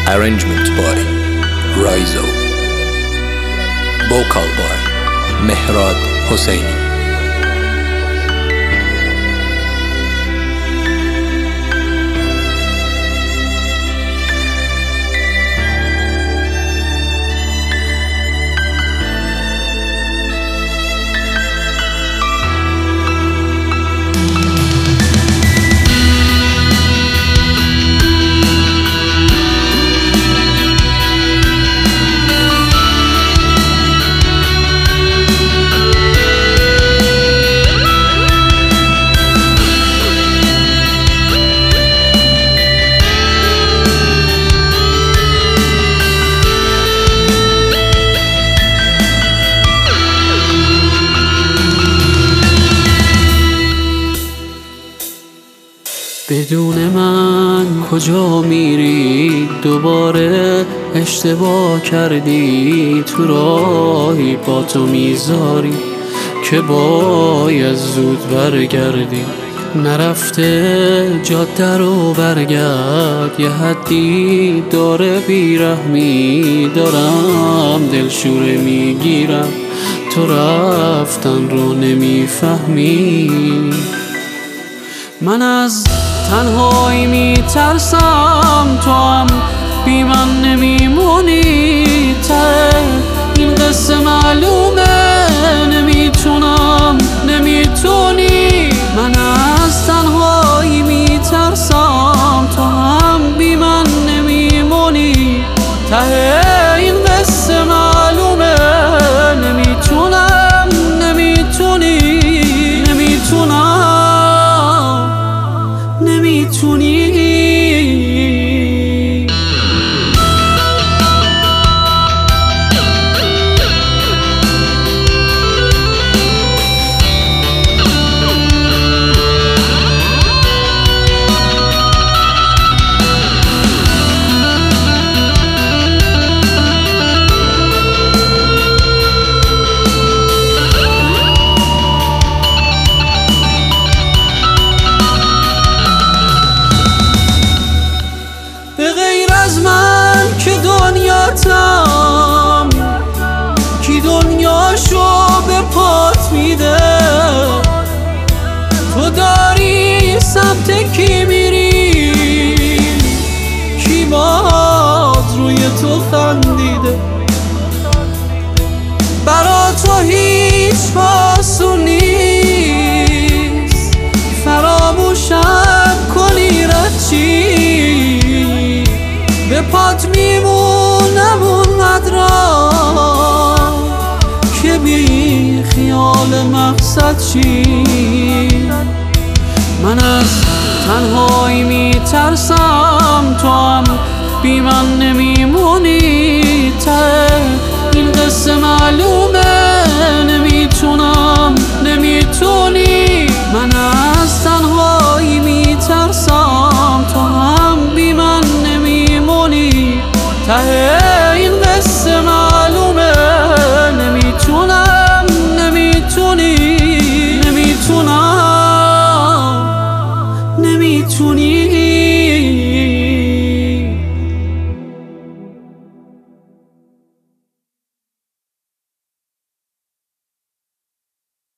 Arrangement by Raizo. Vocal by Mehrad Hosseini. بدون من کجا میری؟ دوباره اشتباه کردی، تو راهی با تو میذاری که باید زود برگردی. نرفته جاده رو برگرد، یه حدی داره بیرحمی، دارم دلشوره میگیرم، تو رفتن رو نمیفهمی. من از تنهایی میترسم، تو هم بی من نمیمونی. ته این قصه معلومه، نمیتونی. من از تنهایی میترسم، تو هم بی من نمیمونی. ته این قصه معلومه، نمیتونی. به غیر از من که دنیاتم، کی دنیاشو به پات میده؟ تو داری سمت کی میری؟ کی باز روی تو خندیده؟ برا تو هیچ آسون نیست فراموشم کنی رچی. به پات میمونم اونقدرا که بی خیال مقصد چی. من از تنهایی میترسم، تو هم بی من